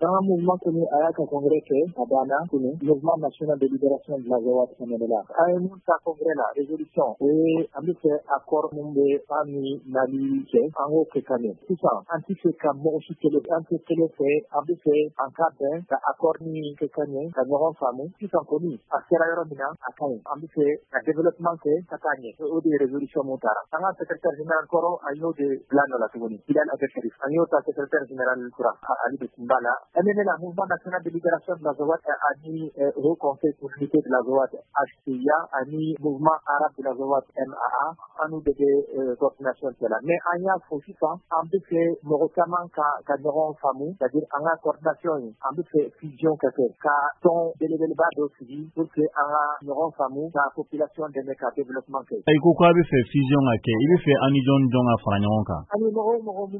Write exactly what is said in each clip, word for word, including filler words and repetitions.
Dans un mouvement connu à un congrès que à Ghana, connu, mouvement national de libération de la Zawad Sénégal. À un mouvement congrès la résolution et avec accord Mumbe Ami Mali que en haut que Kanye. Tout ça, anti que Kamo aussi que le anti que le fait avec en cadre d'accord ni que Kanye, la nouvelle famille, tout ça connu. À Sierra Leone, à Kanye, avec le développement que Kanye, au des résolutions montara. Un secrétaire général Koro, un autre de Blano la Togoni. Il a un autre secrétaire général Kura, Ali de Simbala. M N L, le mouvement national de libération de la Zawad, a mis au conseil pour l'unité de la Zawad, H C I A, a mis mouvement arabe de la Zawad, M A A, à nous de coordination de là. Mais il y a aussi ça, en plus que Morokaman, quand nous avons famille, c'est-à-dire en coordination, en plus que fusion, quand ton délégué bas aussi, pour que nous avons famille, la population de notre développement. Et pourquoi il fait fusion avec il fait Anidjon Djon à Franyanka? Nous avons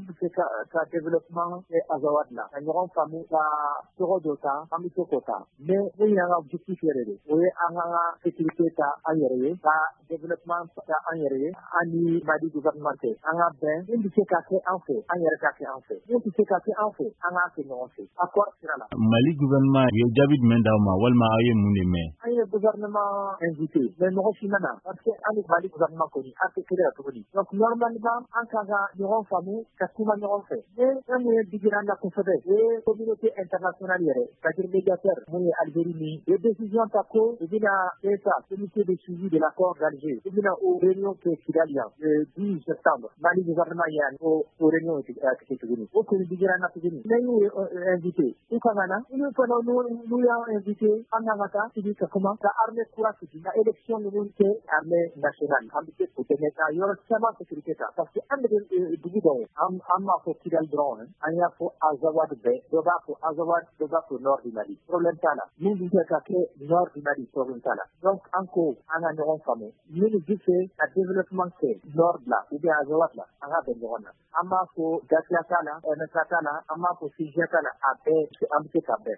un développement et Azawad là. Nous avons famille, la Sorodota, Amisokota. Mais il y a un objectif, il y a un sécurité à Ayere, la développement à Ayere, Ani Mali gouvernemental. On a bien, une de ces cas en fait, Ayere cas en fait. Une de ces cas en fait, on a fait non fait. À quoi sera là? Mali gouvernement, il y a David Mendauma, Walma Aye Mouneme. Il y a gouvernement invité, mais non aussi maintenant, parce que on Mali gouvernement connu, à ce que les donc normalement, en cas de nos familles, qu'est-ce qu'on va fait? Mais on est digérant la confédération, et communauté internationale, c'est-à-dire médiateur, Mouye Algérie, les décisions TACO, et bien ça, comité de suivi de l'accord d'Alger, et bien aux réunions que Kidalia, le dix septembre, Mali gouvernement y a aux réunions qui sont venues. Au cours du Digérant Natigénie, mais nous invité. Et quand on a, nous nous avons invité en Nagata, qui dit que comment la armée courage, la élection de l'unité armée nationale, invité pour tenir à Yorosama sécurité, parce que un des dividendes, un m'a fait Kidal Brown, un y'a pour Azawad Bay, Doba pour Azawad, Doba pour Nord du Mali. Problème ça là. Nous disons que Nord du Mali, problème ça là. Donc, encore, on a une famille. Nous nous disons que le développement c'est Nord là, ou bien Azawad là, on a besoin là. On m'a pour Gatiata là, Nesata là, on m'a pour Sijata là, à Bay, c'est Amité Kabé.